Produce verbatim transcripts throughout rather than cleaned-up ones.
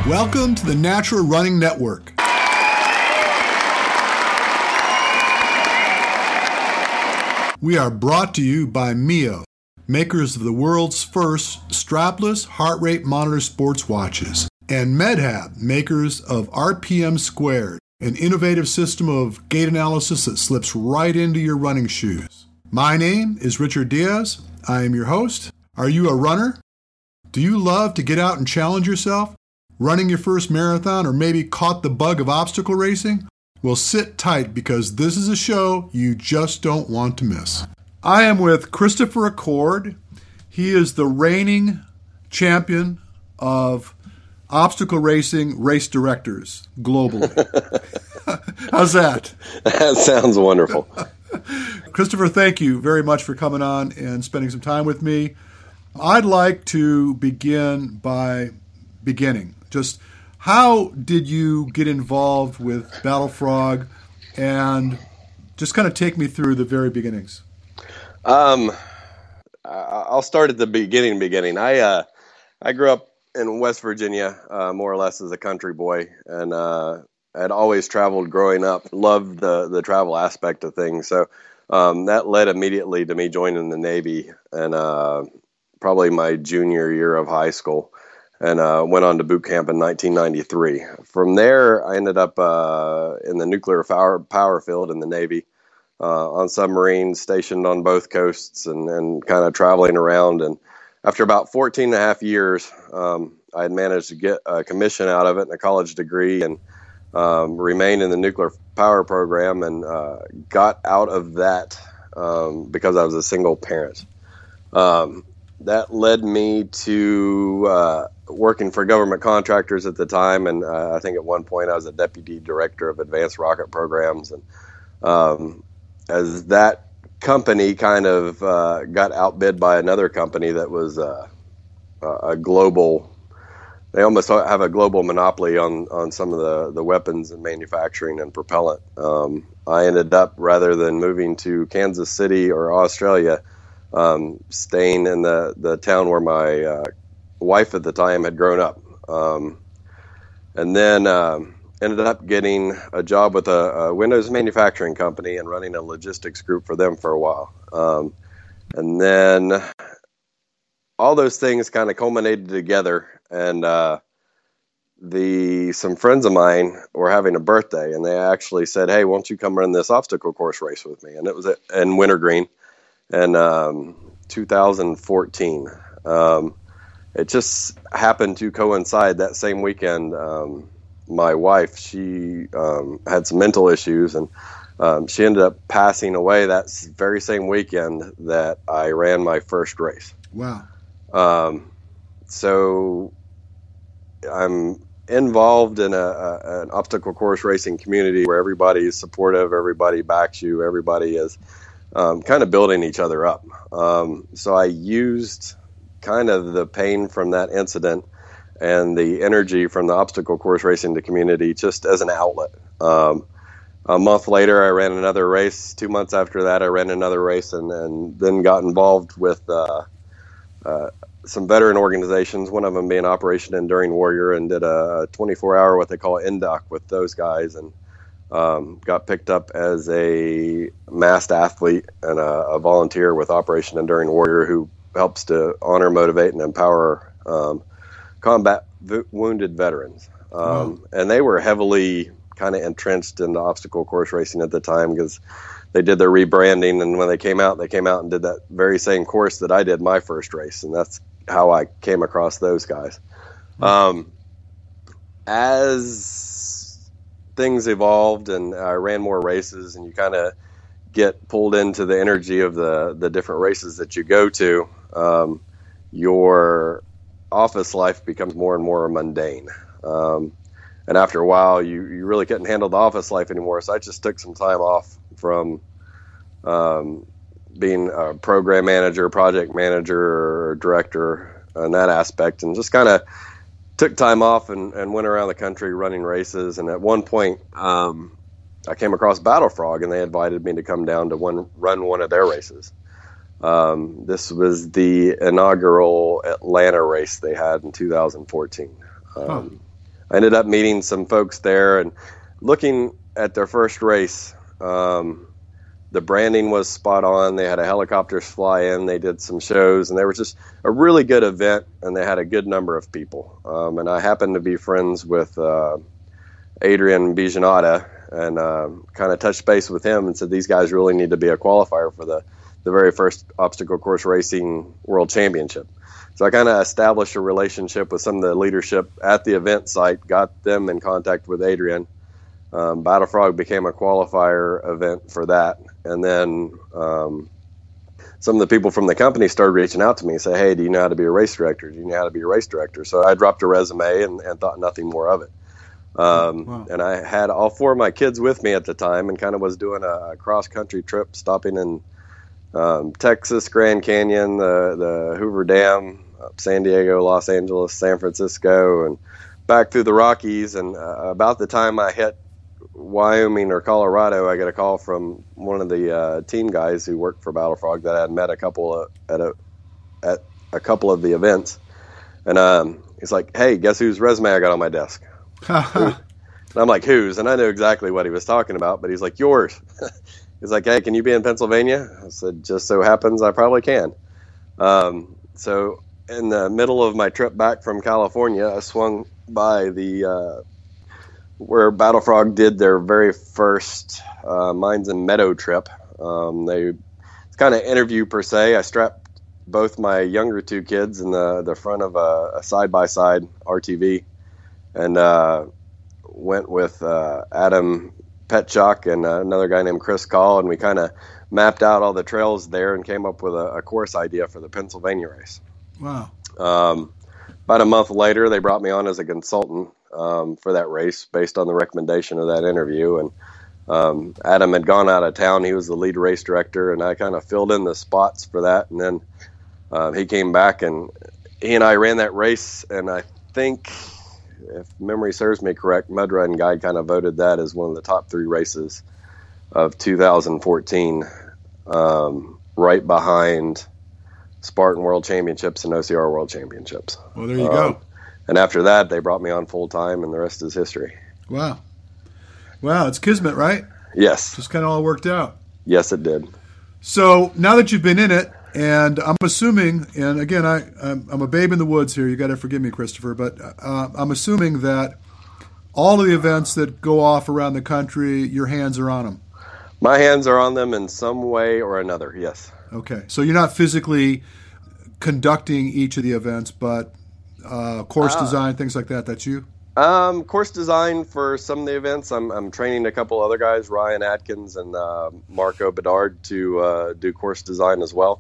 Welcome to the Natural Running Network. We are brought to you by Mio, makers of the world's first strapless heart rate monitor sports watches, and MedHab, makers of R P M Squared, an innovative system of gait analysis that slips right into your running shoes. My name is Richard Diaz. I am your host. Are you a runner? Do you love to get out and challenge yourself? Running your first marathon, or maybe caught the bug of obstacle racing? Well, sit tight, because this is a show you just don't want to miss. I am with Christopher Accord. He is the reigning champion of obstacle racing race directors globally. How's that? That sounds wonderful. Christopher, thank you very much for coming on and spending some time with me. I'd like to begin by beginning. Just how did you get involved with Battle Frog, and just kind of take me through the very beginnings? Um, I'll start at the beginning. Beginning. I uh, I grew up in West Virginia, uh, more or less as a country boy, and uh, I'd always traveled growing up. Loved the the travel aspect of things, so um, that led immediately to me joining the Navy, and uh, probably my junior year of high school. And uh, went on to boot camp in nineteen ninety-three. From there, I ended up uh, in the nuclear power, power field in the Navy, uh, on submarines stationed on both coasts, and, and kind of traveling around. And after about fourteen and a half years, um, I had managed to get a commission out of it and a college degree, and um, remained in the nuclear power program, and uh, got out of that um, because I was a single parent. Um, that led me to uh, working for government contractors at the time, and uh, I think at one point I was a deputy director of advanced rocket programs. And um, as that company kind of uh, got outbid by another company that was uh, a global, they almost have a global monopoly on, on some of the, the weapons and manufacturing and propellant. Um, I ended up, rather than moving to Kansas City or Australia, um, staying in the, the town where my uh, wife at the time had grown up, um, and then um, ended up getting a job with a, a Windows manufacturing company and running a logistics group for them for a while. Um, and then all those things kind of culminated together, and uh, the some friends of mine were having a birthday, and they actually said, "Hey, won't you come run this obstacle course race with me?" And it was at, in Wintergreen in um, two thousand fourteen. Um, It just happened to coincide that same weekend. Um, my wife, she um, had some mental issues, and um, she ended up passing away that very same weekend that I ran my first race. Wow. Um, so I'm involved in a, a, an obstacle course racing community where everybody is supportive, everybody backs you, everybody is um, kind of building each other up. Um, so I used kind of the pain from that incident and the energy from the obstacle course racing the community just as an outlet. Um, a month later, I ran another race. Two months after that, I ran another race, and, and then got involved with uh, uh, some veteran organizations, one of them being Operation Enduring Warrior, and did a twenty-four hour, what they call N D O C with those guys, and um, got picked up as a massed athlete and a, a volunteer with Operation Enduring Warrior, who helps to honor, motivate, and empower um, combat v- wounded veterans. Um, wow. And they were heavily kind of entrenched in the obstacle course racing at the time, because they did their rebranding, and when they came out, they came out and did that very same course that I did my first race, and that's how I came across those guys. Um, as things evolved and I ran more races, and you kind of get pulled into the energy of the, the different races that you go to, um, your office life becomes more and more mundane. Um, and after a while, you, you really couldn't handle the office life anymore. So I just took some time off from um, being a program manager, project manager, or director in that aspect, and just kind of took time off and, and went around the country running races. And at one point, um, I came across Battle Frog, and they invited me to come down to one, run one of their races. Um, this was the inaugural Atlanta race they had in two thousand fourteen. Um, huh. I ended up meeting some folks there and looking at their first race. Um, the branding was spot on. They had a helicopters fly in. They did some shows, and they were just a really good event, and they had a good number of people. Um, and I happened to be friends with uh, Adrian Bijanata, and uh, kind of touched base with him and said, these guys really need to be a qualifier for the, the very first obstacle course racing world championship. So I kind of established a relationship with some of the leadership at the event site, got them in contact with Adrian. Um, Battle Frog became a qualifier event for that. And then um, some of the people from the company started reaching out to me and say, hey, do you know how to be a race director? Do you know how to be a race director? So I dropped a resume and, and thought nothing more of it. Um, wow. And I had all four of my kids with me at the time and kind of was doing a, a cross-country trip, stopping in um, Texas, Grand Canyon, the, the Hoover Dam, San Diego, Los Angeles, San Francisco, and back through the Rockies. And uh, about the time I hit Wyoming or Colorado, I got a call from one of the uh, team guys who worked for Battle Frog that I had met a couple of, at a at a couple of the events, and um, he's like, "Hey, guess whose resume I got on my desk?" And I'm like, "Whose?" And I knew exactly what he was talking about, but he's like, "Yours." He's like, "Hey, can you be in Pennsylvania?" I said, "Just so happens I probably can." Um, so in the middle of my trip back from California, I swung by the uh, where Battle Frog did their very first uh, Mines and Meadow trip. Um, they it's kind of interview per se. I strapped both my younger two kids in the the front of a, a side-by-side R T V and uh, went with uh, Adam Petchak and uh, another guy named Chris Call, and we kind of mapped out all the trails there and came up with a, a course idea for the Pennsylvania race. Wow. Um, about a month later, they brought me on as a consultant um, for that race based on the recommendation of that interview. And um, Adam had gone out of town. He was the lead race director, and I kind of filled in the spots for that. And then uh, he came back, and he and I ran that race. And I think, if memory serves me correct, Mud Run Guide kind of voted that as one of the top three races of two thousand fourteen, um, right behind Spartan World Championships and O C R World Championships. Well, there you um, go. And after that, they brought me on full time, and the rest is history. Wow. Wow, it's kismet, right? Yes. Just kind of all worked out. Yes, it did. So now that you've been in it, and I'm assuming, and again, I, I'm, I'm a babe in the woods here. You got to forgive me, Christopher, but uh, I'm assuming that all of the events that go off around the country, your hands are on them. My hands are on them in some way or another, yes. Okay. So you're not physically conducting each of the events, but uh, course uh, design, things like that, that's you? Um, course design for some of the events. I'm, I'm training a couple other guys, Ryan Atkins and uh, Marco Bedard, to uh, do course design as well.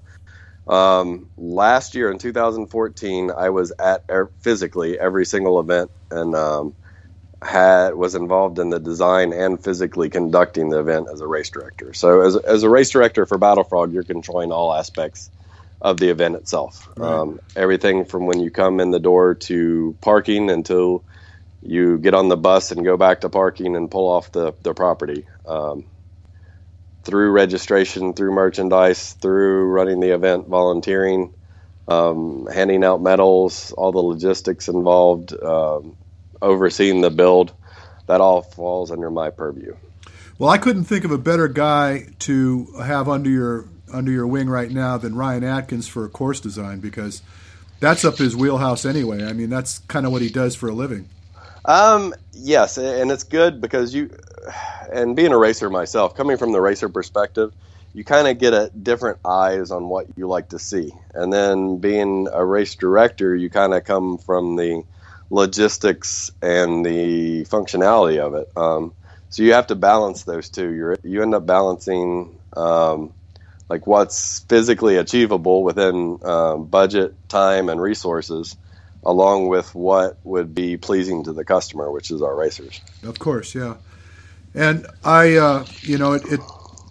Um, last year in two thousand fourteen, I was at er- physically every single event and um, had was involved in the design and physically conducting the event as a race director. So as, as a race director for Battle Frog, you're controlling all aspects of the event itself. Right. Um, everything from when you come in the door to parking until you get on the bus and go back to parking and pull off the, the property. Um, through registration, through merchandise, through running the event, volunteering, um, handing out medals, all the logistics involved, um, overseeing the build, that all falls under my purview. Well, I couldn't think of a better guy to have under your under your wing right now than Ryan Atkins for course design, because that's up his wheelhouse anyway. I mean, that's kind of what he does for a living. Um, yes, and it's good because you, and being a racer myself, coming from the racer perspective, you kind of get a different eyes on what you like to see. And then being a race director, you kind of come from the logistics and the functionality of it. Um, so you have to balance those two. You're, you end up balancing um, like what's physically achievable within um, budget, time, and resources, along with what would be pleasing to the customer, which is our racers. Of course, yeah. And I, uh, you know, it, it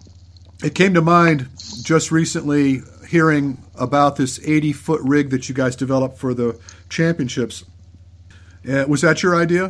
it came to mind just recently hearing about this eighty-foot rig that you guys developed for the championships. Uh, was that your idea?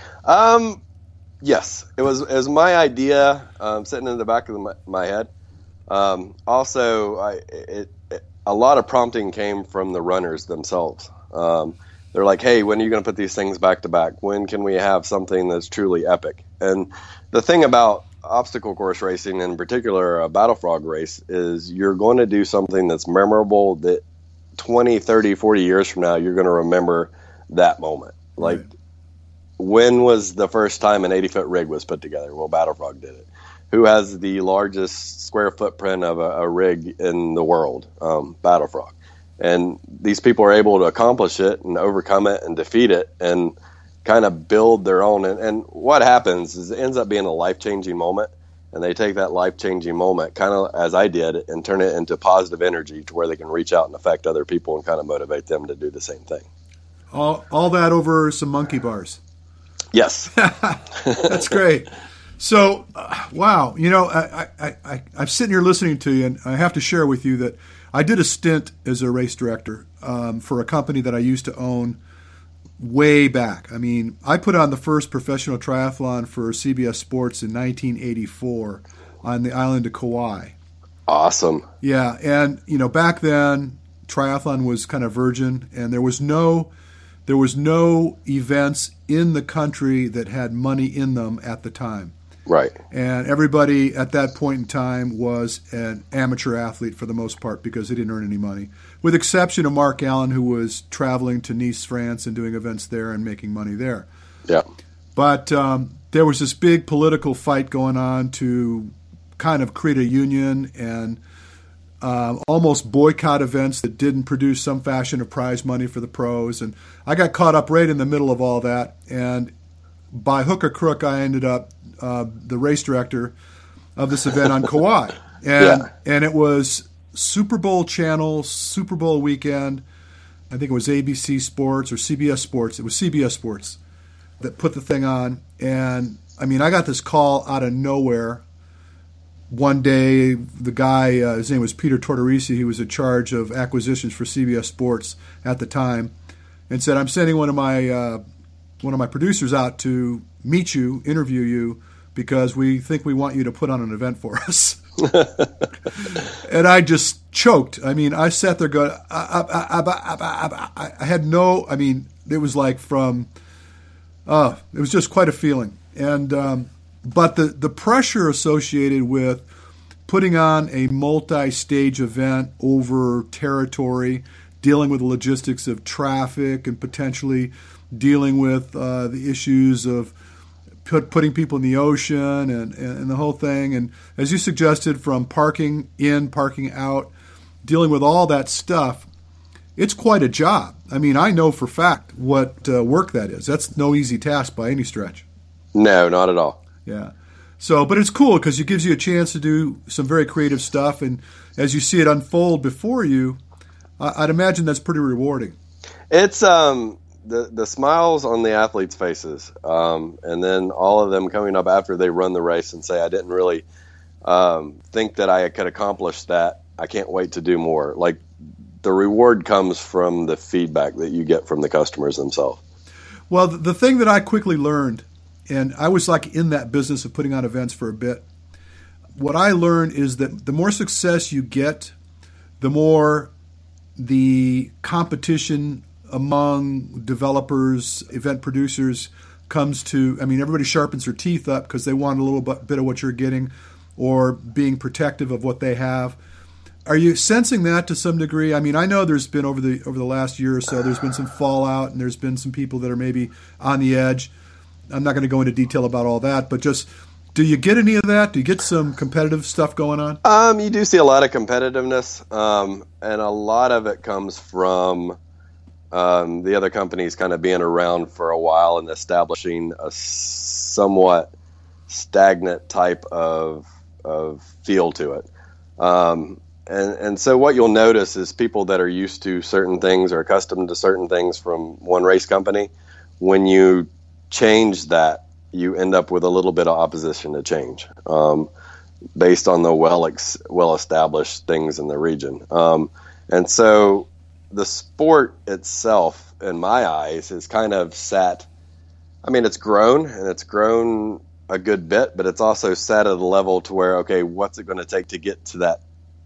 Um, yes, it was. It was my idea, um, sitting in the back of the, my, my head. Um, also, I, it, it, a lot of prompting came from the runners themselves. Um, they're like, hey, when are you going to put these things back to back? When can we have something that's truly epic? And the thing about obstacle course racing, in particular a Battle Frog race, is you're going to do something that's memorable that twenty, thirty, forty years from now, you're going to remember that moment. Like, right. When was the first time an eighty foot rig was put together? Well, Battle Frog did it. Who has the largest square footprint of a, a rig in the world? Um, Battle Frog. And these people are able to accomplish it and overcome it and defeat it and kind of build their own. And, and what happens is it ends up being a life-changing moment. And they take that life-changing moment, kind of as I did, and turn it into positive energy to where they can reach out and affect other people and kind of motivate them to do the same thing. All, all that over some monkey bars. Yes. That's great. So, uh, wow, you know, I, I, I, I'm sitting here listening to you, and I have to share with you that I did a stint as a race director um, for a company that I used to own way back. I mean, I put on the first professional triathlon for C B S Sports in nineteen eighty-four on the island of Kauai. Awesome. Yeah, and, you know, back then, triathlon was kind of virgin, and there was no... There was no events in the country that had money in them at the time. Right. And everybody at that point in time was an amateur athlete for the most part because they didn't earn any money, with exception of Mark Allen, who was traveling to Nice, France, and doing events there and making money there. Yeah. But um, there was this big political fight going on to kind of create a union and uh, almost boycott events that didn't produce some fashion of prize money for the pros. And I got caught up right in the middle of all that. And by hook or crook, I ended up uh, the race director of this event on Kauai. And yeah. and it was Super Bowl channel, Super Bowl weekend. I think it was A B C Sports or C B S Sports. It was C B S Sports that put the thing on. And, I mean, I got this call out of nowhere. One day, the guy, uh, his name was Peter Tortorisi, he was in charge of acquisitions for C B S Sports at the time, and said, I'm sending one of my uh, one of my producers out to meet you, interview you, because we think we want you to put on an event for us. And I just choked. I mean, I sat there going, I, I, I, I, I had no, I mean, it was like from, uh, it was just quite a feeling. And, um, but the, the pressure associated with putting on a multi-stage event over territory, dealing with the logistics of traffic and potentially dealing with uh, the issues of put, putting people in the ocean and, and, and the whole thing. And as you suggested, from parking in, parking out, dealing with all that stuff, it's quite a job. I mean, I know for a fact what uh, work that is. That's no easy task by any stretch. No, not at all. Yeah. So, but it's cool because it gives you a chance to do some very creative stuff. And as you see it unfold before you, I'd imagine that's pretty rewarding. It's um the the smiles on the athletes' faces, um, and then all of them coming up after they run the race and say, "I didn't really um, think that I could accomplish that. I can't wait to do more." Like, the reward comes from the feedback that you get from the customers themselves. Well, the thing that I quickly learned, and I was like in that business of putting on events for a bit, what I learned is that the more success you get, the more the competition among developers, event producers comes to, I mean, everybody sharpens their teeth up because they want a little bit of what you're getting or being protective of what they have. Are you sensing that to some degree? I mean, I know there's been over the over the last year or so, there's been some fallout and there's been some people that are maybe on the edge. I'm not going to go into detail about all that, but just, do you get any of that? Do you get some competitive stuff going on? Um, you do see a lot of competitiveness, um, and a lot of it comes from um, the other companies kind of being around for a while and establishing a somewhat stagnant type of of feel to it. Um, and, and so what you'll notice is people that are used to certain things or accustomed to certain things from one race company, when you change that, you end up with a little bit of opposition to change, um, based on the well ex- well established things in the region. Um, and so the sport itself, in my eyes, is kind of sat. I mean, it's grown and it's grown a good bit, but it's also sat at a level to where, okay, what's it going to take to get to that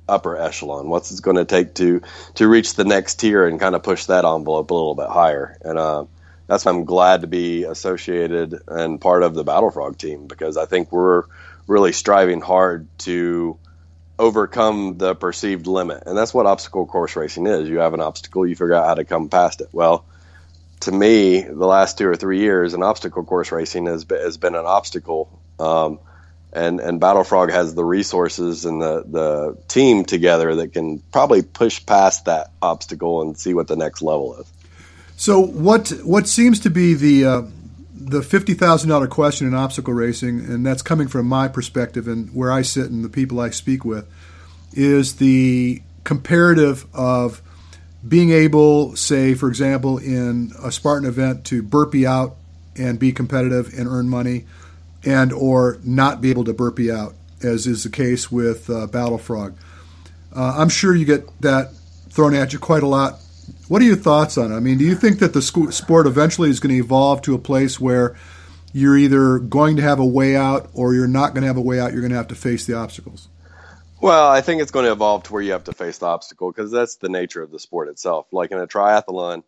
upper echelon? What's it going to take to to reach the next tier and kind of push that envelope a little bit higher? And uh, that's why I'm glad to be associated and part of the Battle Frog team, because I think we're really striving hard to overcome the perceived limit. And that's what obstacle course racing is. You have an obstacle, you figure out how to come past it. Well, to me, the last two or three years, an obstacle course racing has been, has been an obstacle. Um, and, and Battle Frog has the resources and the, the team together that can probably push past that obstacle and see what the next level is. So what what seems to be the uh, the fifty thousand dollars question in obstacle racing, and that's coming from my perspective and where I sit and the people I speak with, is the comparative of being able, say, for example, in a Spartan event to burpee out and be competitive and earn money, and or not be able to burpee out, as is the case with uh, Battle Frog. Uh, I'm sure you get that thrown at you quite a lot. What are your thoughts on it? I mean, do you think that the sport eventually is going to evolve to a place where you're either going to have a way out or you're not going to have a way out, you're going to have to face the obstacles? Well, I think it's going to evolve to where you have to face the obstacle, because that's the nature of the sport itself. Like in a triathlon,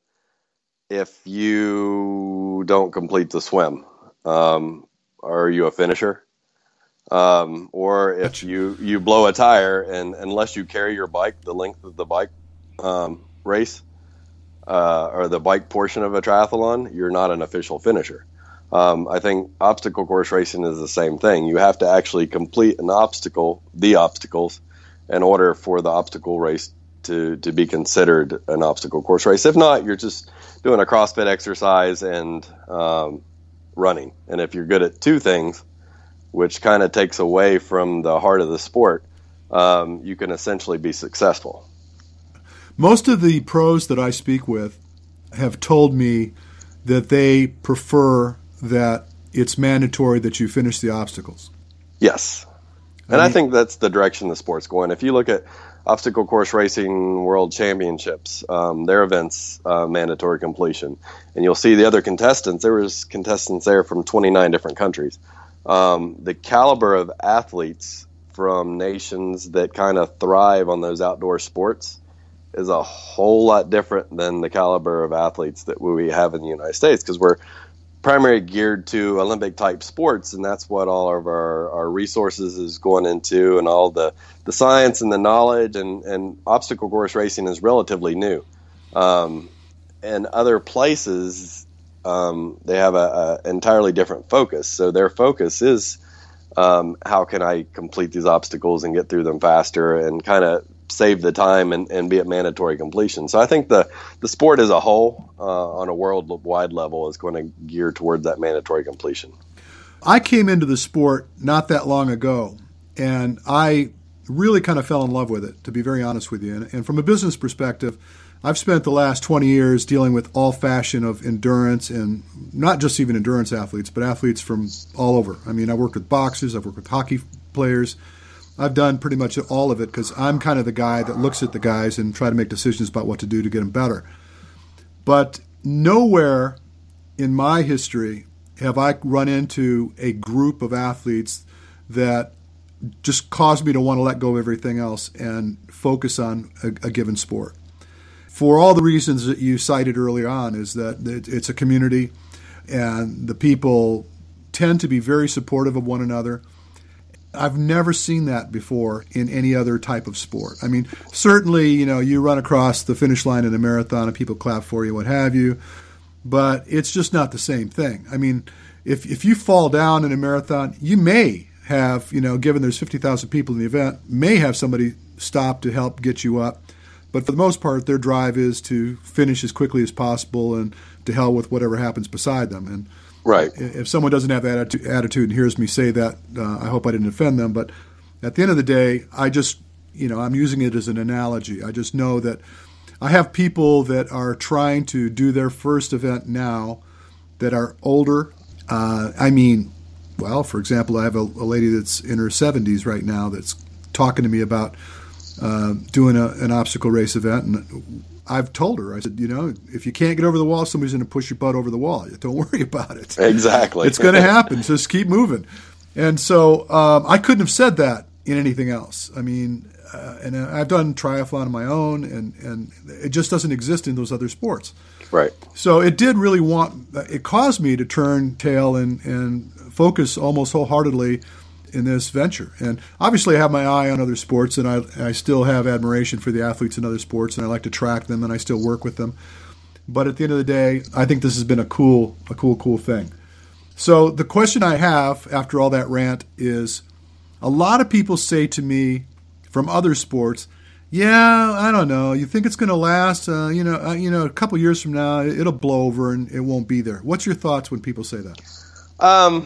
if you don't complete the swim, um, are you a finisher? Um, or if you, you blow a tire, and unless you carry your bike the length of the bike um, race uh, or the bike portion of a triathlon, you're not an official finisher. Um, I think obstacle course racing is the same thing. You have to actually complete an obstacle, the obstacles, in order for the obstacle race to, to be considered an obstacle course race. If not, you're just doing a CrossFit exercise and um, running. And if you're good at two things, which kind of takes away from the heart of the sport, um, you can essentially be successful. Most of the pros that I speak with have told me that they prefer that it's mandatory that you finish the obstacles. Yes. And I, mean, I think that's the direction the sport's going. If you look at obstacle course racing world championships, um, their events, uh, mandatory completion. And you'll see the other contestants, there was contestants there from twenty-nine different countries. Um, the caliber of athletes from nations that kind of thrive on those outdoor sports is a whole lot different than the caliber of athletes that we have in the United States, because we're primarily geared to Olympic type sports, and that's what all of our, our resources is going into, and all the, the science and the knowledge, and, and obstacle course racing is relatively new. Um, and other places, um, they have a, a entirely different focus. So their focus is um, how can I complete these obstacles and get through them faster and kind of save the time and, and be at mandatory completion. So I think the, the sport as a whole uh, on a worldwide level is going to gear towards that mandatory completion. I came into the sport not that long ago, and I really kind of fell in love with it, to be very honest with you. And, and from a business perspective, I've spent the last twenty years dealing with all fashion of endurance, and not just even endurance athletes, but athletes from all over. I mean, I worked with boxers, I've worked with hockey players. I've done pretty much all of it because I'm kind of the guy that looks at the guys and try to make decisions about what to do to get them better. But nowhere in my history have I run into a group of athletes that just caused me to want to let go of everything else and focus on a, a given sport. For all the reasons that you cited earlier on, is that it's a community and the people tend to be very supportive of one another. I've never seen that before in any other type of sport. I mean, certainly, you know, you run across the finish line in a marathon and people clap for you, what have you, but it's just not the same thing. I mean, if if you fall down in a marathon, you may have, you know, given there's fifty thousand people in the event, may have somebody stop to help get you up. But for the most part, their drive is to finish as quickly as possible and to hell with whatever happens beside them. And right. If someone doesn't have that attitude and hears me say that, uh, I hope I didn't offend them. But at the end of the day, I just, you know, I'm using it as an analogy. I just know that I have people that are trying to do their first event now that are older. Uh, I mean, well, for example, I have a, a lady that's in her seventies right now that's talking to me about uh, doing a, an obstacle race event. And I've told her, I said, you know, if you can't get over the wall, somebody's going to push your butt over the wall. Don't worry about it. Exactly. It's going to happen. Just keep moving. And so um, I couldn't have said that in anything else. I mean, uh, and I've done triathlon on my own, and, and it just doesn't exist in those other sports. Right. So it did really want, it caused me to turn tail and, and focus almost wholeheartedly in this venture. And obviously I have my eye on other sports, and I, I still have admiration for the athletes in other sports, and I like to track them, and I still work with them. But at the end of the day, I think this has been a cool, a cool, cool thing. So the question I have after all that rant is, a lot of people say to me from other sports, yeah, I don't know, you think it's going to last, uh, you know, uh, you know, a couple years from now, it'll blow over and it won't be there. What's your thoughts when people say that? Um,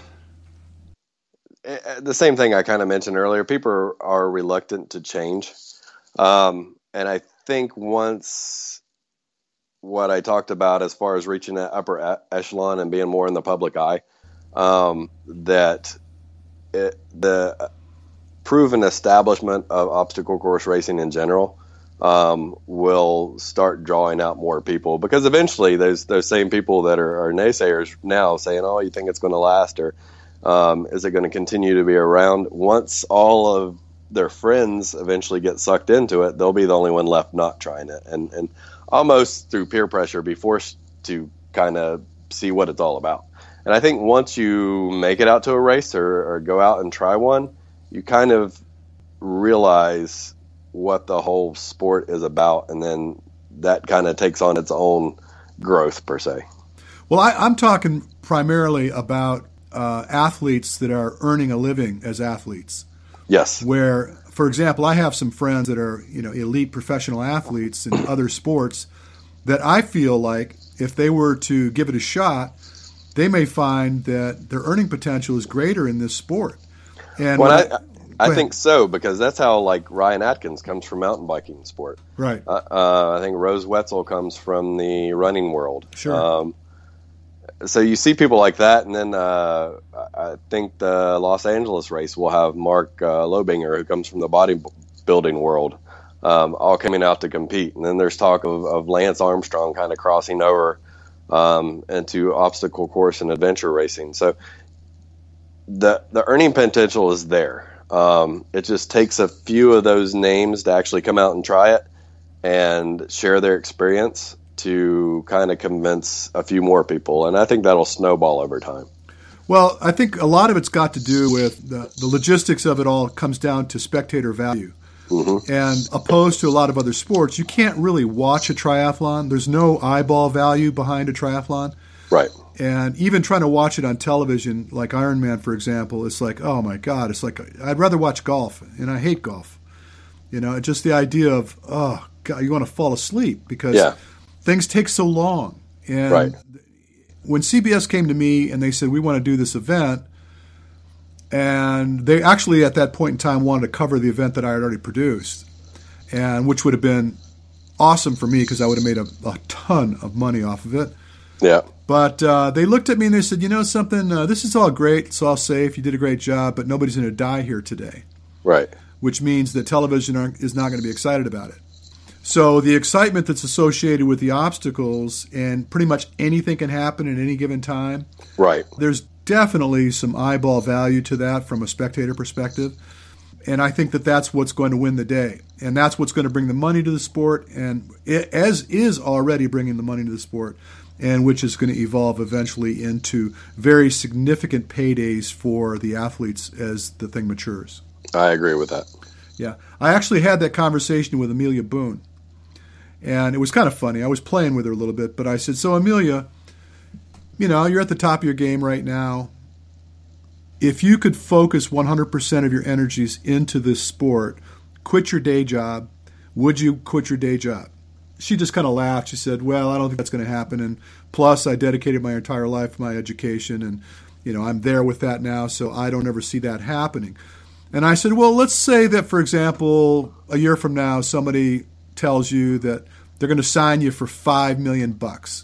the same thing I kind of mentioned earlier. People are reluctant to change. Um, and I think once what I talked about as far as reaching that upper echelon and being more in the public eye, um, that it, the proven establishment of obstacle course racing in general um, will start drawing out more people, because eventually those those same people that are, are naysayers now saying, oh, you think it's going to last, or um, is it going to continue to be around? Once all of their friends eventually get sucked into it, they'll be the only one left not trying it, and and almost through peer pressure be forced to kind of see what it's all about. And I think once you make it out to a race or, or go out and try one, you kind of realize what the whole sport is about, and then that kind of takes on its own growth per se. Well, I, I'm talking primarily about uh, athletes that are earning a living as athletes. Yes. Where, for example, I have some friends that are, you know, elite professional athletes in other sports that I feel like if they were to give it a shot, they may find that their earning potential is greater in this sport. And well, I, I think so, because that's how, like, Ryan Atkins comes from mountain biking sport. Right. Uh, uh, I think Rose Wetzel comes from the running world. Sure. Um, so you see people like that, and then uh, I think the Los Angeles race will have Mark uh, Lobinger, who comes from the bodybuilding world, um, all coming out to compete. And then there's talk of, of Lance Armstrong kind of crossing over um, into obstacle course and adventure racing. So the the earning potential is there. Um, it just takes a few of those names to actually come out and try it and share their experience to kind of convince a few more people. And I think that'll snowball over time. Well, I think a lot of it's got to do with the, the logistics of it all comes down to spectator value. Mm-hmm. And opposed to a lot of other sports, you can't really watch a triathlon. There's no eyeball value behind a triathlon. Right. And even trying to watch it on television, like Ironman, for example, it's like, oh, my God, it's like I'd rather watch golf, and I hate golf. You know, just the idea of, oh, God, you want to fall asleep because yeah. things take so long. And right. when C B S came to me and they said, we want to do this event, and they actually at that point in time wanted to cover the event that I had already produced, and which would have been awesome for me because I would have made a, a ton of money off of it. Yeah. But uh, they looked at me and they said, you know something, uh, this is all great, it's all safe, you did a great job, but nobody's going to die here today. Right. Which means that television aren't, is not going to be excited about it. So the excitement that's associated with the obstacles, and pretty much anything can happen at any given time. Right. There's definitely some eyeball value to that from a spectator perspective. And I think that that's what's going to win the day. And that's what's going to bring the money to the sport, and it, as is already bringing the money to the sport, and which is going to evolve eventually into very significant paydays for the athletes as the thing matures. I agree with that. Yeah. I actually had that conversation with Amelia Boone, and it was kind of funny. I was playing with her a little bit, but I said, so Amelia, you know, you're at the top of your game right now. If you could focus one hundred percent of your energies into this sport, quit your day job, would you quit your day job? She just kind of laughed. She said, well, I don't think that's going to happen. And plus, I dedicated my entire life to my education, and, you know, I'm there with that now, so I don't ever see that happening. And I said, well, let's say that, for example, a year from now, somebody tells you that they're going to sign you for five million bucks.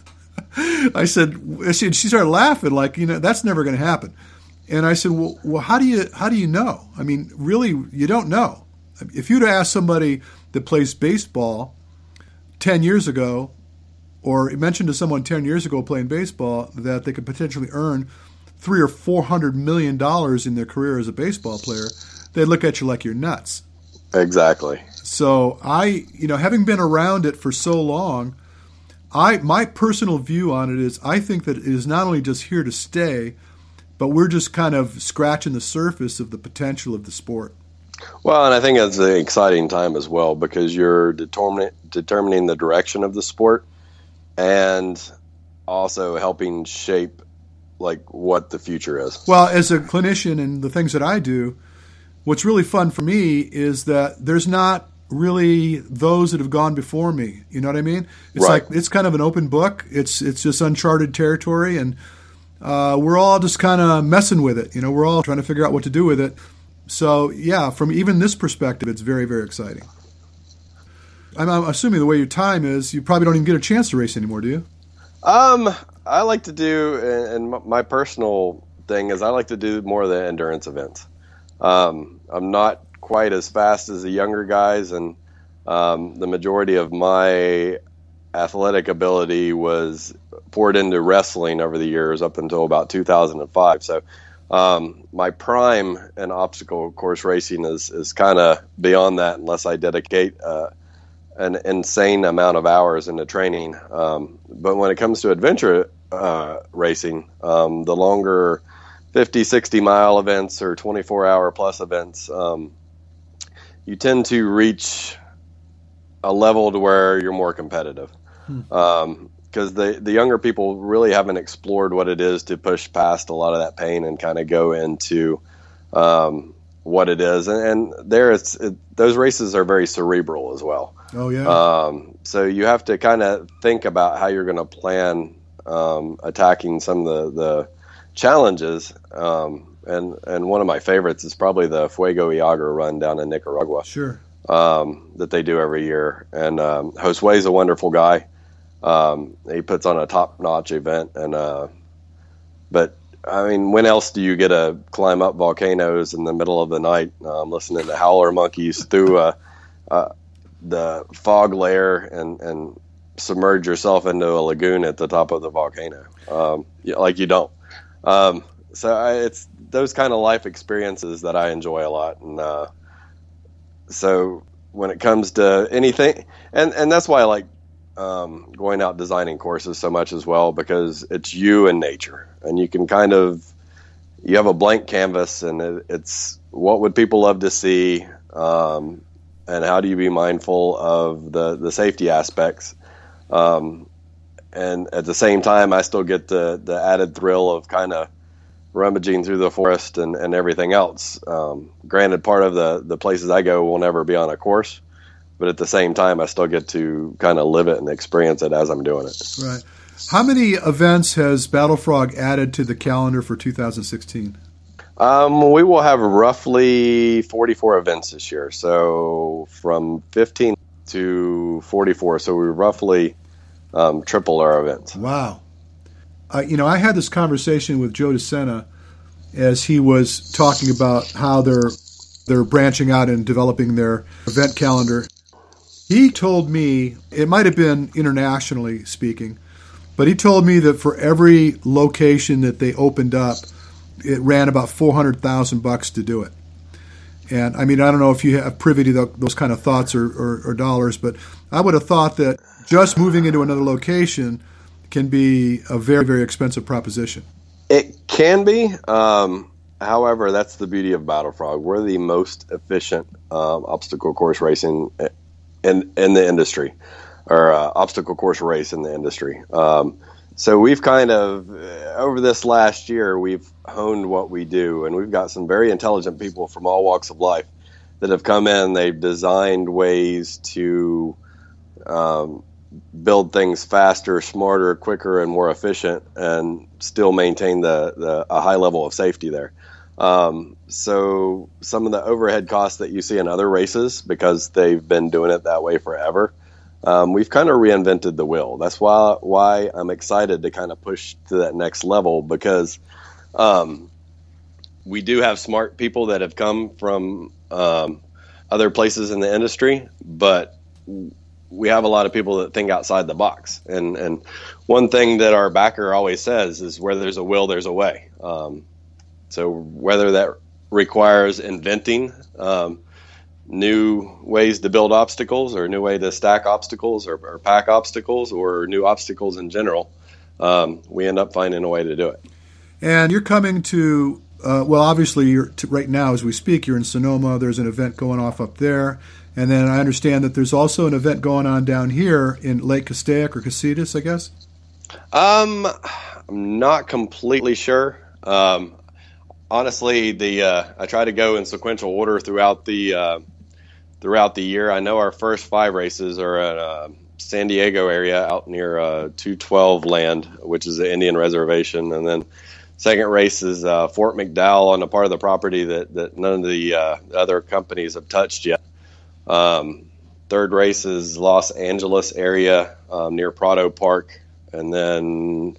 I said, she, she started laughing like, you know, that's never going to happen. And I said, well, well, how do you how do you know? I mean, really, you don't know. If you'd asked somebody that plays baseball ten years ago, or mentioned to someone ten years ago playing baseball that they could potentially earn three or four hundred million dollars in their career as a baseball player, they'd look at you like you're nuts. Exactly. So I, you know, having been around it for so long, I my personal view on it is I think that it is not only just here to stay, but we're just kind of scratching the surface of the potential of the sport. Well, and I think it's an exciting time as well because you're determining determining the direction of the sport and also helping shape like what the future is. Well, as a clinician and the things that I do, what's really fun for me is that there's not really those that have gone before me. You know what I mean? It's Right. like it's kind of an open book. It's it's just uncharted territory, and uh, we're all just kind of messing with it. You know, we're all trying to figure out what to do with it. So yeah, from even this perspective, it's very, very exciting. I'm, I'm assuming the way your time is, you probably don't even get a chance to race anymore, do you? Um, I like to do, and and my personal thing is I like to do more of the endurance events. Um, I'm not quite as fast as the younger guys, and um, the majority of my athletic ability was poured into wrestling over the years up until about two thousand five. So um, my prime in obstacle course racing is, is kind of beyond that unless I dedicate uh, an insane amount of hours into training. Um, but when it comes to adventure uh, racing, um, the longer fifty, sixty mile events or twenty-four hour plus events, um, you tend to reach a level to where you're more competitive. Hmm. Um, because the, the younger people really haven't explored what it is to push past a lot of that pain and kind of go into um, what it is. And, and there it's, it, those races are very cerebral as well. Oh, yeah. Um, so you have to kind of think about how you're going to plan um, attacking some of the, the challenges. Um, and, and one of my favorites is probably the Fuego Iagra run down in Nicaragua. Sure. Um, that they do every year. And um, Josue's a wonderful guy. Um, he puts on a top-notch event, and uh, but I mean, when else do you get to climb up volcanoes in the middle of the night, um, listening to howler monkeys through uh, uh, the fog layer and, and submerge yourself into a lagoon at the top of the volcano? Um, like you don't. Um, so I, it's those kind of life experiences that I enjoy a lot, and uh, so when it comes to anything, and and that's why I like. Um, going out designing courses so much as well, because it's you and nature, and you can kind of, you have a blank canvas, and it, it's what would people love to see, um, and how do you be mindful of the, the safety aspects. Um, and at the same time, I still get the, the added thrill of kind of rummaging through the forest and, and everything else. Um, granted, part of the, the places I go will never be on a course, but at the same time, I still get to kind of live it and experience it as I'm doing it. Right. How many events has Battle Frog added to the calendar for two thousand sixteen? Um, we will have roughly forty-four events this year. So from fifteen to forty-four. So we roughly um, triple our events. Wow. Uh, you know, I had this conversation with Joe DeSena as he was talking about how they're they're branching out and developing their event calendar. He told me, it might have been internationally speaking, but he told me that for every location that they opened up, it ran about four hundred thousand bucks to do it. And I mean, I don't know if you have privy to the, those kind of thoughts or, or, or dollars, but I would have thought that just moving into another location can be a very, very expensive proposition. It can be. Um, however, that's the beauty of Battle Frog. We're the most efficient um, obstacle course racing in in the industry, or uh, obstacle course race in the industry. Um, so we've kind of, over this last year, we've honed what we do, and we've got some very intelligent people from all walks of life that have come in. They've designed ways to um, build things faster, smarter, quicker, and more efficient, and still maintain the, the a high level of safety there. Um, so some of the overhead costs that you see in other races, because they've been doing it that way forever, um, we've kind of reinvented the wheel. That's why why I'm excited to kind of push to that next level, because um, we do have smart people that have come from um, other places in the industry, but we have a lot of people that think outside the box. And, and one thing that our backer always says is, where there's a will, there's a way. Um, So whether that requires inventing um, new ways to build obstacles, or a new way to stack obstacles, or, or pack obstacles, or new obstacles in general, um, we end up finding a way to do it. And you're coming to, uh, well, obviously, you're to, right now as we speak, you're in Sonoma. There's an event going off up there. And then I understand that there's also an event going on down here in Lake Castaic or Casitas, I guess? Um, I'm not completely sure. Um, honestly, the uh, I try to go in sequential order throughout the uh, throughout the year. I know our first five races are at uh, San Diego area out near uh, two twelve Land, which is the Indian reservation. And then second race is uh, Fort McDowell on a part of the property that, that none of the uh, other companies have touched yet. Um, third race is Los Angeles area um, near Prado Park. And then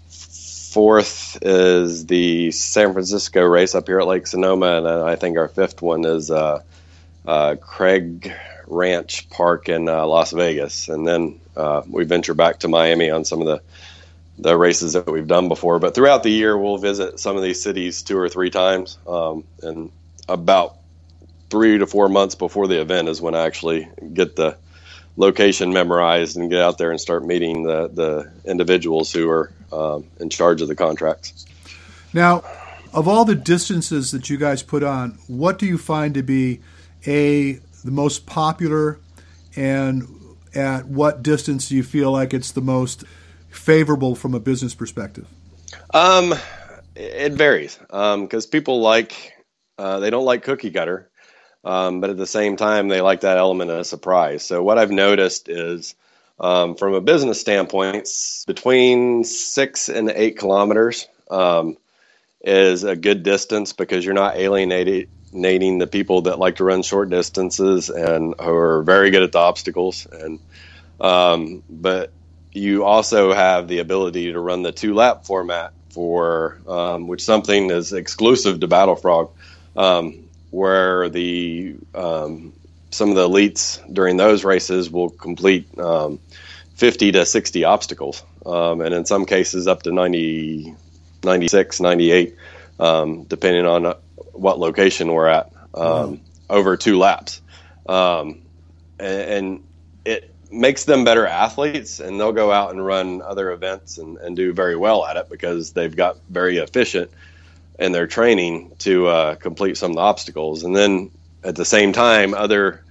fourth is the San Francisco race up here at Lake Sonoma. And then I think our fifth one is uh, uh, Craig Ranch Park in uh, Las Vegas. And then uh, we venture back to Miami on some of the, the races that we've done before. But throughout the year, we'll visit some of these cities two or three times. Um, and about three to four months before the event is when I actually get the location memorized and get out there and start meeting the, the individuals who are um, in charge of the contracts. Now, of all the distances that you guys put on, what do you find to be, A, the most popular, and at what distance do you feel like it's the most favorable from a business perspective? Um, it varies because um, people like, uh, they don't like cookie cutter. Um, but at the same time, they like that element of surprise. So what I've noticed is, um, from a business standpoint, between six and eight kilometers um, is a good distance because you're not alienating the people that like to run short distances and who are very good at the obstacles. And um, but you also have the ability to run the two-lap format for um, which something is exclusive to Battle Frog. Um, where the um, some of the elites during those races will complete um, fifty to sixty obstacles, um, and in some cases up to ninety, ninety-six, ninety-eight, um, depending on what location we're at, um, wow. over two laps. Um, and, and it makes them better athletes, and they'll go out and run other events and, and do very well at it because they've got very efficient in their training to uh, complete some of the obstacles. And then at the same time, other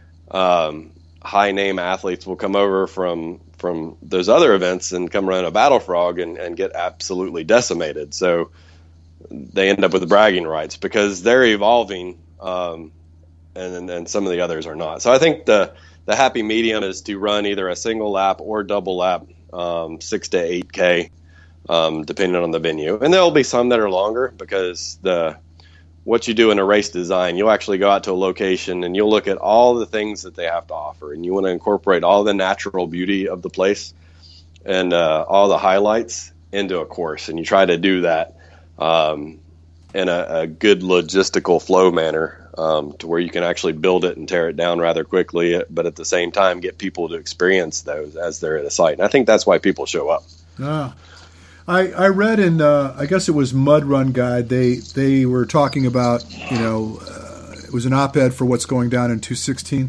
um, high name athletes will come over from from those other events and come run a Battle Frog and, and get absolutely decimated. So they end up with bragging rights because they're evolving, um, and and some of the others are not. So I think the the happy medium is to run either a single lap or double lap, um, six to eight K. Um, depending on the venue. And there'll be some that are longer because the what you do in a race design, you'll actually go out to a location and you'll look at all the things that they have to offer. And you want to incorporate all the natural beauty of the place and uh, all the highlights into a course. And you try to do that um, in a, a good logistical flow manner um, to where you can actually build it and tear it down rather quickly, but at the same time get people to experience those as they're at a site. And I think that's why people show up. Ah. I, I read in, uh, I guess it was Mud Run Guide, they they were talking about, you know, uh, it was an op-ed for what's going down in two sixteen,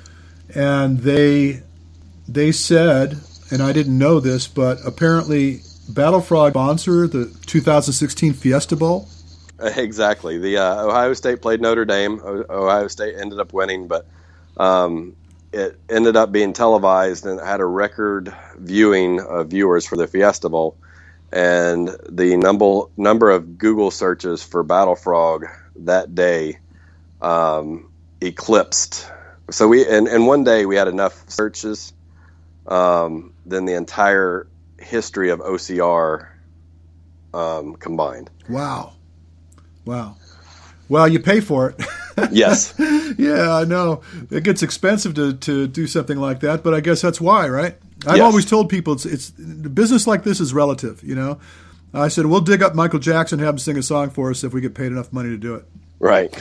and they they said, and I didn't know this, but apparently Battle Frog sponsored the two thousand sixteen Fiesta Bowl. Exactly. The uh, Ohio State played Notre Dame. O- Ohio State ended up winning, but um, it ended up being televised and it had a record viewing of viewers for the Fiesta Bowl. And the number number of Google searches for Battle Frog that day um, eclipsed. So we and, and one day we had enough searches um, than the entire history of O C R um, combined. Wow, wow. Well, you pay for it. Yes. Yeah, I know. It gets expensive to, to do something like that, but I guess that's why, right? I've yes. always told people it's it's business like this is relative, you know. I said, we'll dig up Michael Jackson and have him sing a song for us if we get paid enough money to do it. Right.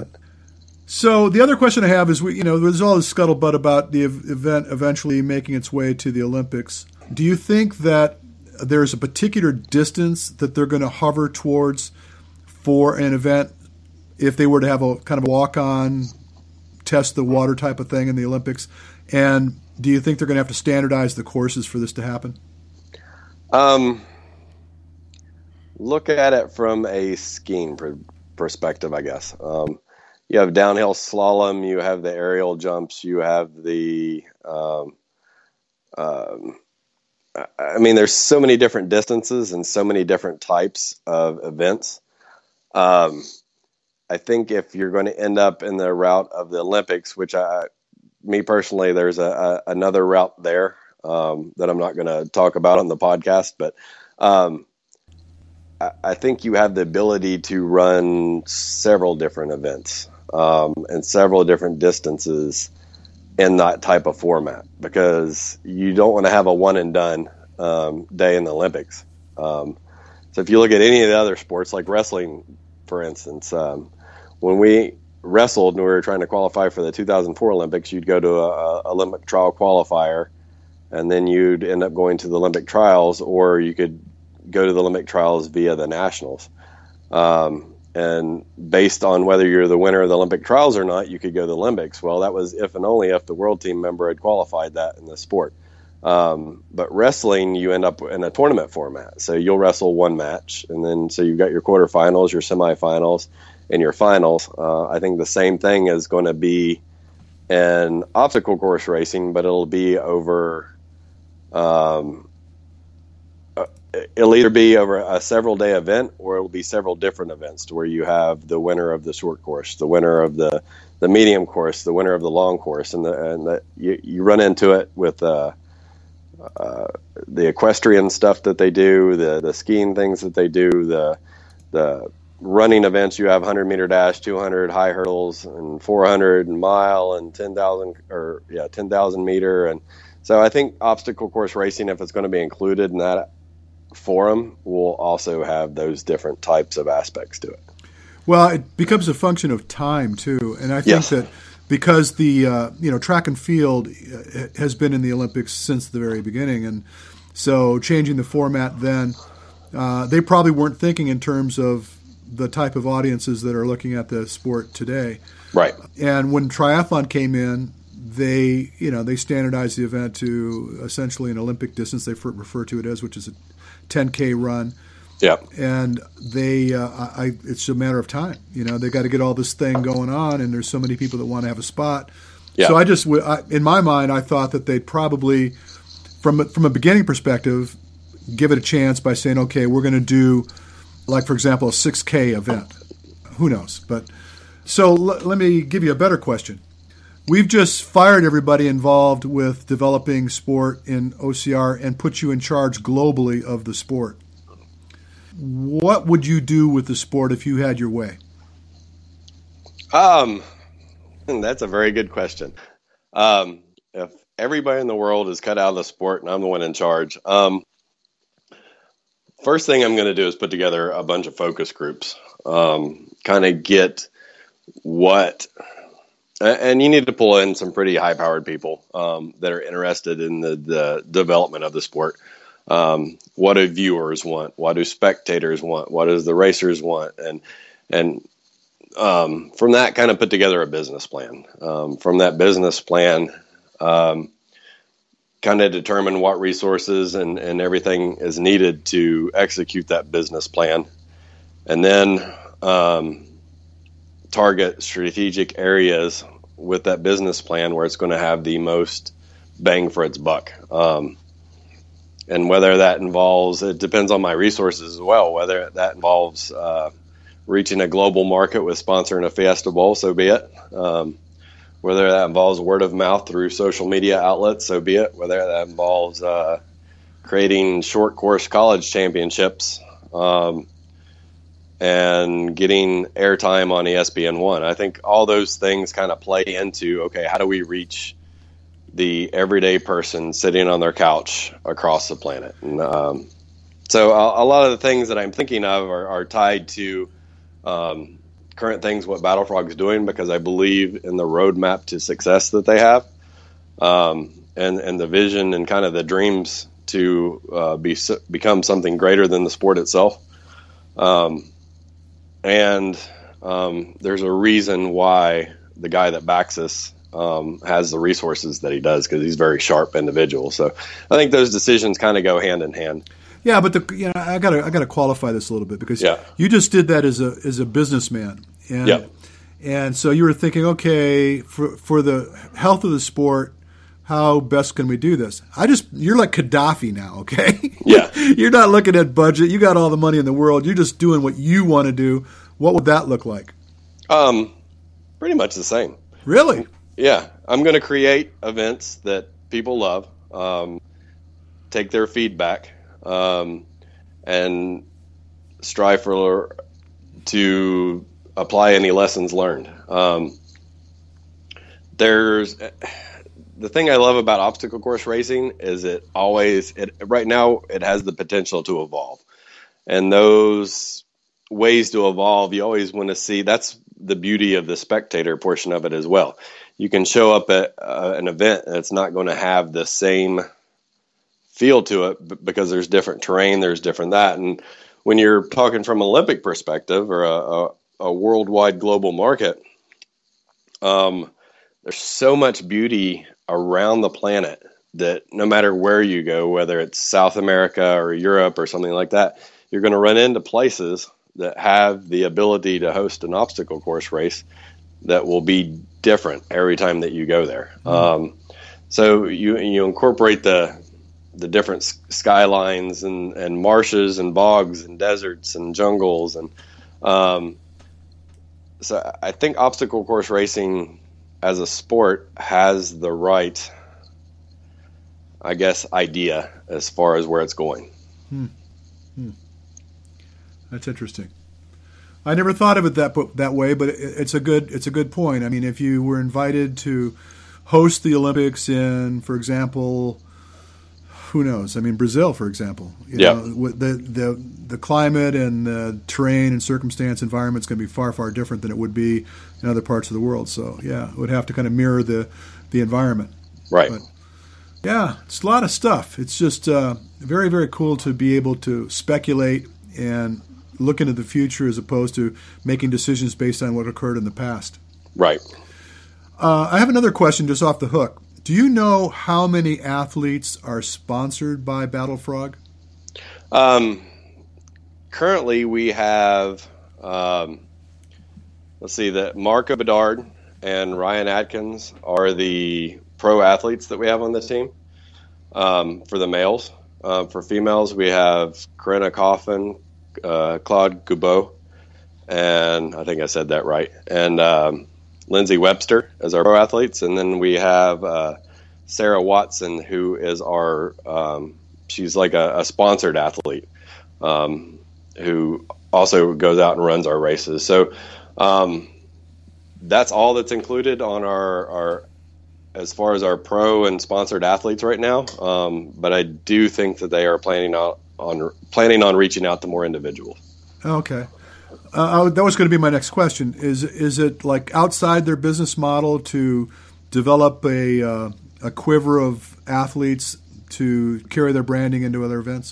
So the other question I have is, we, you know, there's all this scuttlebutt about the event eventually making its way to the Olympics. Do you think that there's a particular distance that they're going to hover towards for an event if they were to have a kind of a walk-on test the water type of thing in the Olympics? And do you think they're going to have to standardize the courses for this to happen? Um, look at it from a skiing pr- perspective, I guess. Um, you have downhill slalom, you have the aerial jumps, you have the, um, um, I mean, there's so many different distances and so many different types of events. Um, I think if you're going to end up in the route of the Olympics, which I, me personally, there's a, a another route there um, that I'm not going to talk about on the podcast, but um, I, I think you have the ability to run several different events um, and several different distances in that type of format, because you don't want to have a one and done um, day in the Olympics. Um, so if you look at any of the other sports, like wrestling, for instance, um, when we wrestled and we were trying to qualify for the two thousand four Olympics, you'd go to a, a Olympic trial qualifier, and then you'd end up going to the Olympic trials, or you could go to the Olympic trials via the nationals. Um, and based on whether you're the winner of the Olympic trials or not, you could go to the Olympics. Well, that was if and only if the world team member had qualified that in the sport. Um, but wrestling, you end up in a tournament format. So you'll wrestle one match, and then so you've got your quarterfinals, your semifinals, and your finals. Uh, I think the same thing is going to be in obstacle course racing, but it'll be over. Um, uh, it'll either be over a several day event, or it'll be several different events, to where you have the winner of the short course, the winner of the, the medium course, the winner of the long course, and the and the, you, you run into it with uh, uh, the equestrian stuff that they do, the the skiing things that they do, the the running events. You have one hundred meter dash, two hundred high hurdles, and four hundred mile, and ten thousand or yeah ten thousand meter. And so I think obstacle course racing, if it's going to be included in that forum, will also have those different types of aspects to it. Well, it becomes a function of time too, and I think yes. that because the uh, you know track and field has been in the Olympics since the very beginning, and so changing the format then, uh, they probably weren't thinking in terms of the type of audiences that are looking at the sport today. Right. And when triathlon came in, they you know they standardized the event to essentially an Olympic distance. They refer to it as, which is a ten K run. Yeah. And they, uh, I, it's a matter of time. You know, they got to get all this thing going on, and there's so many people that want to have a spot. Yeah. So I just, I, in my mind, I thought that they'd probably, from a, from a beginning perspective, give it a chance by saying, okay, we're going to do, like for example, a six K event. Who knows? But so l- let me give you a better question. We've just fired everybody involved with developing sport in O C R and put you in charge globally of the sport. What would you do with the sport if you had your way? Um, that's a very good question. Um, if everybody in the world is cut out of the sport and I'm the one in charge, um, first thing I'm going to do is put together a bunch of focus groups, um, kind of get what, and you need to pull in some pretty high-powered people um, that are interested in the, the development of the sport. Um, what do viewers want? What do spectators want? What does the racers want? And and um, from that, kind of put together a business plan. Um, from that business plan, um, kind of determine what resources and, and everything is needed to execute that business plan. And then um, target strategic areas with that business plan where it's going to have the most bang for its buck. Um, And whether that involves, it depends on my resources as well, whether that involves uh, reaching a global market with sponsoring a Fiesta Bowl, so be it. Um, whether that involves word of mouth through social media outlets, so be it. Whether that involves uh, creating short course college championships um, and getting airtime on E S P N one. I think all those things kind of play into, okay, how do we reach the everyday person sitting on their couch across the planet? And um, so a, a lot of the things that I'm thinking of are, are tied to um, current things, what Battle Frog's doing, because I believe in the roadmap to success that they have, um, and, and the vision and kind of the dreams to uh, be become something greater than the sport itself. Um, and um, there's a reason why the guy that backs us um, has the resources that he does, because he's a very sharp individual. So I think those decisions kind of go hand in hand. Yeah, but the, you know, I gotta I gotta qualify this a little bit, because yeah. you just did that as a as a businessman, and yep. and so you were thinking, okay, for for the health of the sport, how best can we do this? I just you're like Gaddafi now, okay? Yeah, you're not looking at budget. You got all the money in the world. You're just doing what you want to do. What would that look like? Um, pretty much the same. Really? Yeah, I'm going to create events that people love, um, take their feedback, um, and strive for to apply any lessons learned. Um, there's the thing I love about obstacle course racing is it always it right now it has the potential to evolve, and those ways to evolve, you always want to see. That's the beauty of the spectator portion of it as well. You can show up at uh, an event and it's not going to have the same feel to it because there's different terrain, there's different that. And when you're talking from an Olympic perspective or a, a, a worldwide global market, um, there's so much beauty around the planet that no matter where you go, whether it's South America or Europe or something like that, you're going to run into places that have the ability to host an obstacle course race that will be different every time that you go there. Mm-hmm. Um, so you you incorporate the the different skylines and, and marshes and bogs and deserts and jungles. And um, so I think obstacle course racing as a sport has the right, I guess, idea as far as where it's going. Hmm. Hmm. That's interesting. I never thought of it that that way, but it's a good it's a good point. I mean, if you were invited to host the Olympics in, for example, who knows? I mean, Brazil, for example. You yeah. know, the the the climate and the terrain and circumstance environment is going to be far far different than it would be in other parts of the world. So yeah, it would have to kind of mirror the the environment. Right. But, yeah, it's a lot of stuff. It's just uh, very very cool to be able to speculate and look into the future as opposed to making decisions based on what occurred in the past. Right. Uh, I have another question just off the hook. Do you know how many athletes are sponsored by Battle Frog? Um, currently, we have, um, let's see, that Marco Bedard and Ryan Atkins are the pro athletes that we have on the team um, for the males. Uh, for females, we have Corinna Coffin, Uh, Claude Goubeau, and I think I said that right, and um, Lindsay Webster as our pro athletes, and then we have uh, Sarah Watson, who is our um, she's like a, a sponsored athlete um, who also goes out and runs our races. So um, that's all that's included on our, our as far as our pro and sponsored athletes right now. Um, but I do think that they are planning out. on planning on reaching out to more individuals. Okay. Uh, that was going to be my next question. Is is it like outside their business model to develop a uh, a quiver of athletes to carry their branding into other events?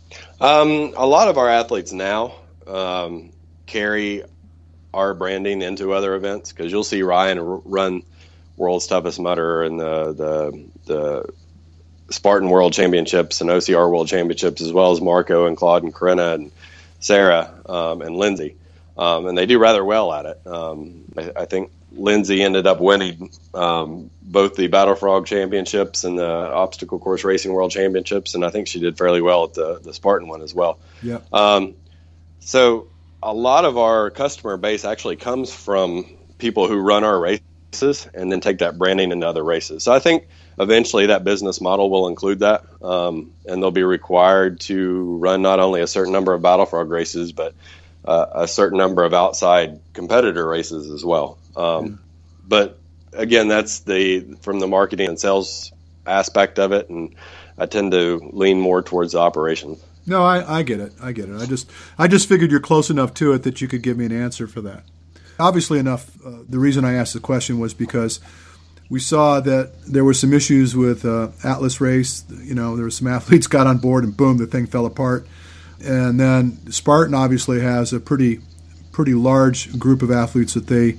Um, a lot of our athletes now um, carry our branding into other events, because you'll see Ryan r- run World's Toughest Mudder and the the the Spartan World Championships and O C R World Championships, as well as Marco and Claude and Corinna and Sarah um, and Lindsay. Um, and they do rather well at it. Um, I, I think Lindsay ended up winning um, both the Battle Frog Championships and the Obstacle Course Racing World Championships, and I think she did fairly well at the, the Spartan one as well. Yeah. Um, so a lot of our customer base actually comes from people who run our races and then take that branding into other races. So I think eventually that business model will include that, um, and they'll be required to run not only a certain number of Battle Frog races, but uh, a certain number of outside competitor races as well. Um, yeah. But again, that's the from the marketing and sales aspect of it, and I tend to lean more towards the operations. No, I, I get it. I get it. I just I just figured you're close enough to it that you could give me an answer for that. Obviously enough, uh, the reason I asked the question was because we saw that there were some issues with uh, Atlas Race. You know, there were some athletes got on board, and boom, the thing fell apart. And then Spartan obviously has a pretty, pretty large group of athletes that they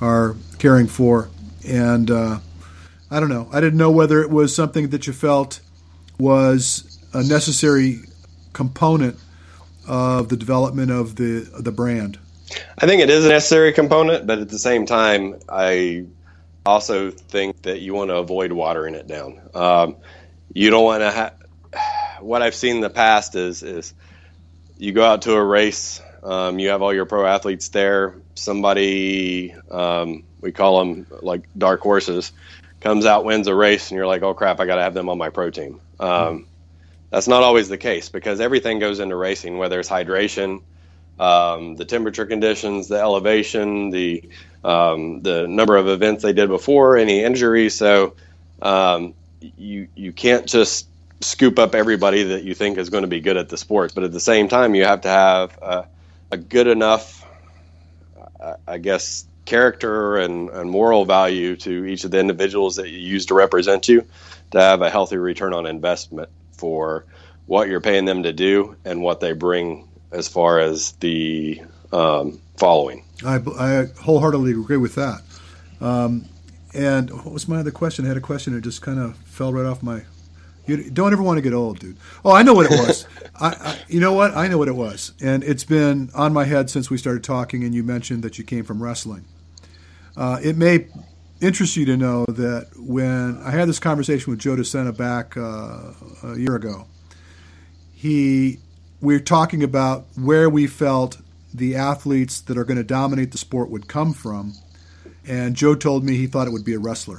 are caring for. And uh, I don't know. I didn't know whether it was something that you felt was a necessary component of the development of the the brand. I think it is a necessary component, but at the same time, I also think that you want to avoid watering it down. Um, you don't want to have. What I've seen in the past is is you go out to a race, um, you have all your pro athletes there. Somebody, um, we call them like dark horses, comes out, wins a race, and you're like, oh crap, I got to have them on my pro team. Um, mm-hmm. That's not always the case, because everything goes into racing, whether it's hydration, um, the temperature conditions, the elevation, the um, the number of events they did before, any injuries. So um, you you can't just scoop up everybody that you think is going to be good at the sport, but at the same time, you have to have a, a good enough, I guess, character and, and moral value to each of the individuals that you use to represent you to have a healthy return on investment for what you're paying them to do and what they bring as far as the um, following. I, I wholeheartedly agree with that. Um, and what was my other question? I had a question that just kind of fell right off my... You don't ever want to get old, dude. Oh, I know what it was. I, I, you know what? I know what it was. And it's been on my head since we started talking, and you mentioned that you came from wrestling. Uh, it may interest you to know that when I had this conversation with Joe DeSena back uh, a year ago, he we were talking about where we felt the athletes that are going to dominate the sport would come from, and Joe told me he thought it would be a wrestler.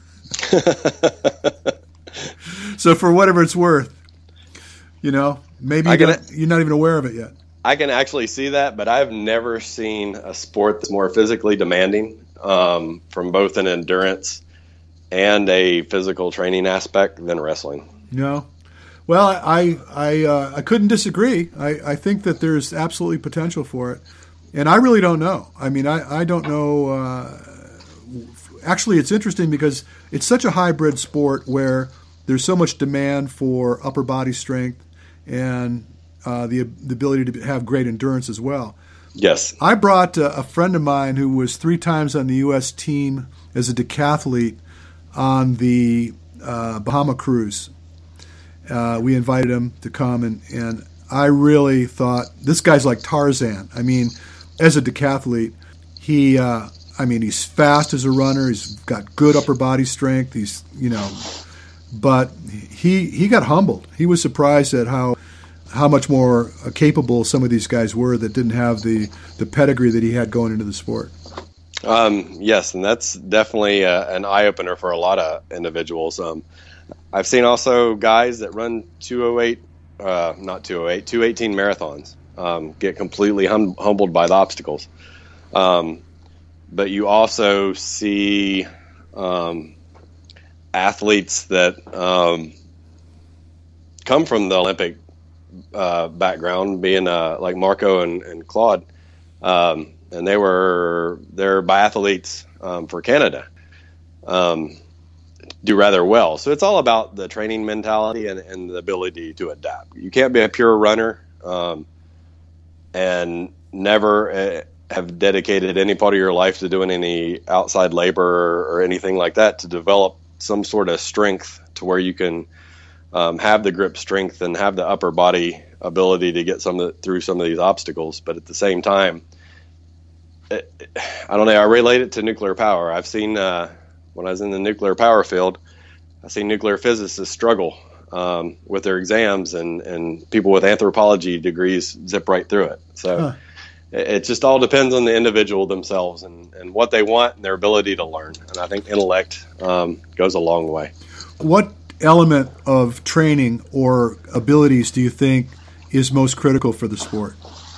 So for whatever it's worth, you know, maybe you can, you're not even aware of it yet. I can actually see that, but I've never seen a sport that's more physically demanding um, from both an endurance and a physical training aspect than wrestling. No. Well, I I uh, I couldn't disagree. I, I think that there's absolutely potential for it. And I really don't know. I mean, I, I don't know. Uh, actually, it's interesting because it's such a hybrid sport where there's so much demand for upper body strength and uh, the the ability to have great endurance as well. Yes. I brought a, a friend of mine who was three times on the U S team as a decathlete on the uh, Bahama cruise. Uh, we invited him to come, and, and I really thought, this guy's like Tarzan. I mean, as a decathlete, he, uh, I mean, he's fast as a runner. He's got good upper body strength. He's, you know, but he he got humbled. He was surprised at how how much more capable some of these guys were that didn't have the, the pedigree that he had going into the sport. Um, yes, and that's definitely a, an eye-opener for a lot of individuals. Um, I've seen also guys that run two oh eight, uh, not two oh eight, two eighteen marathons, um, get completely hum- humbled by the obstacles. Um, but you also see um, athletes that um, come from the Olympic uh, background, being uh, like Marco and, and Claude, um, and they were they're biathletes um, for Canada. Um, do rather well. So it's all about the training mentality and, and the ability to adapt. You can't be a pure runner um, and never uh, have dedicated any part of your life to doing any outside labor or, or anything like that to develop some sort of strength to where you can um, have the grip strength and have the upper body ability to get some of the, through some of these obstacles. But at the same time, it, I don't know, I relate it to nuclear power. I've seen uh, when I was in the nuclear power field, I see nuclear physicists struggle um, with their exams, and, and people with anthropology degrees zip right through it. So huh. it, it just all depends on the individual themselves and, and what they want and their ability to learn. And I think intellect um, goes a long way. What element of training or abilities do you think is most critical for the sport?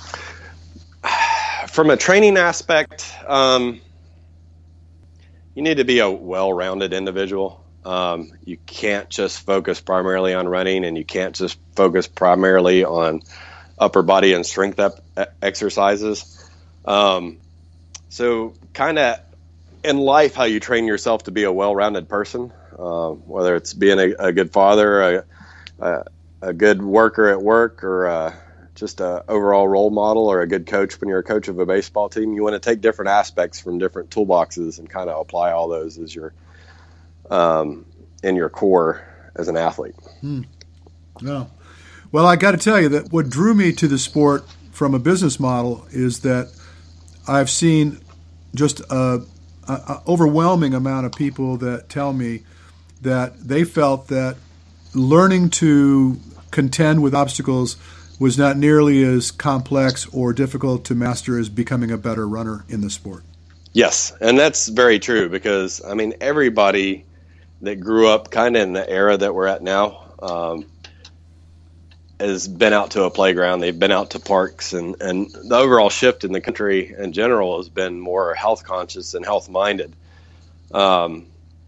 From a training aspect, um, you need to be a well-rounded individual. Um, you can't just focus primarily on running, and you can't just focus primarily on upper body and strength up exercises. Um, so kind of in life, how you train yourself to be a well-rounded person, uh, whether it's being a, a good father, a, a, a good worker at work, or uh, just a overall role model or a good coach when you're a coach of a baseball team. You want to take different aspects from different toolboxes and kind of apply all those as your um, in your core as an athlete. Hmm. No. Well, I got to tell you that what drew me to the sport from a business model is that I've seen just a, a, a overwhelming amount of people that tell me that they felt that learning to contend with obstacles was not nearly as complex or difficult to master as becoming a better runner in the sport. Yes, and that's very true because, I mean, everybody that grew up kind of in the era that we're at now um, has been out to a playground. They've been out to parks, and, and the overall shift in the country in general has been more health conscious and health minded. Um,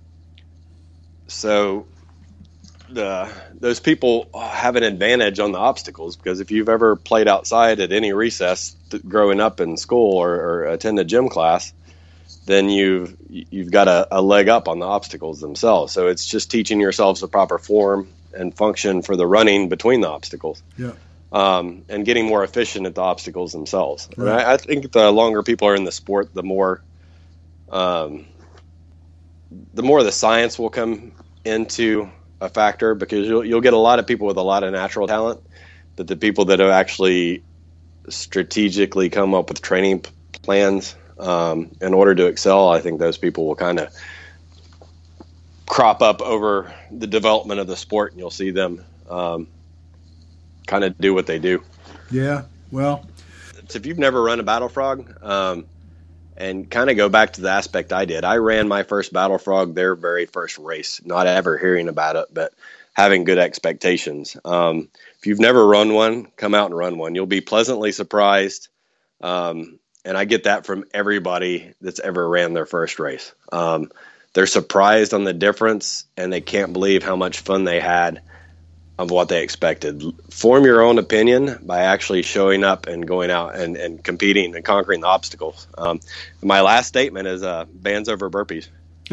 so the those people have an advantage on the obstacles because if you've ever played outside at any recess growing up in school or, or attended gym class, then you've you've got a, a leg up on the obstacles themselves. So it's just teaching yourselves the proper form and function for the running between the obstacles. Yeah. Um, and getting more efficient at the obstacles themselves. Right. And I, I think the longer people are in the sport, the more um, the more the science will come into a factor because you'll you'll get a lot of people with a lot of natural talent, but the people that have actually strategically come up with training p- plans um, in order to excel, I think those people will kind of crop up over the development of the sport, and you'll see them um, kind of do what they do. Yeah, well, so if you've never run a Battle Frog, um, and kind of go back to the aspect I did, I ran my first Battle Frog their very first race, not ever hearing about it, but having good expectations. Um, if you've never run one, come out and run one. You'll be pleasantly surprised. Um, and I get that from everybody that's ever ran their first race. Um, they're surprised on the difference, and they can't believe how much fun they had of what they expected. Form your own opinion by actually showing up and going out and, and competing and conquering the obstacles. Um, my last statement is uh, bands over burpees.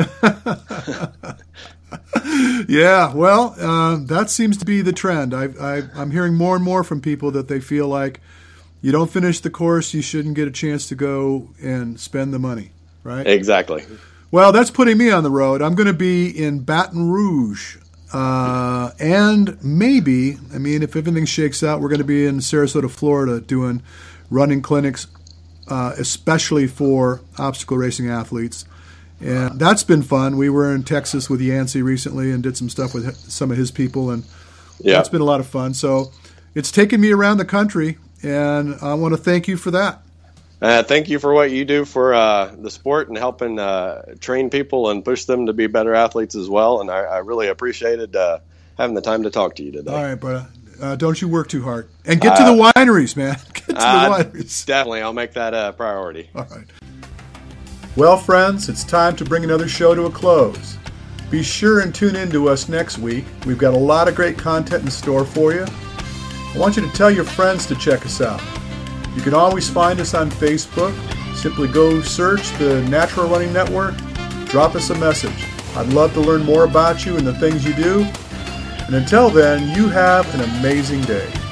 Yeah, well, uh, that seems to be the trend. I, I, I'm hearing more and more from people that they feel like you don't finish the course, you shouldn't get a chance to go and spend the money, right? Exactly. Well, that's putting me on the road. I'm going to be in Baton Rouge. Uh, and maybe, I mean, if everything shakes out, we're going to be in Sarasota, Florida, doing running clinics, uh, especially for obstacle racing athletes. And that's been fun. We were in Texas with Yancey recently and did some stuff with some of his people, and yeah. That's been a lot of fun. So it's taken me around the country, and I want to thank you for that. Uh, thank you for what you do for uh, the sport and helping uh, train people and push them to be better athletes as well. And I, I really appreciated uh, having the time to talk to you today. All right, brother. Uh, don't you work too hard. And get to uh, the wineries, man. Get to uh, the wineries. Definitely. I'll make that a priority. All right. Well, friends, it's time to bring another show to a close. Be sure and tune in to us next week. We've got a lot of great content in store for you. I want you to tell your friends to check us out. You can always find us on Facebook. Simply go search the Natural Running Network. Drop us a message. I'd love to learn more about you and the things you do. And until then, you have an amazing day.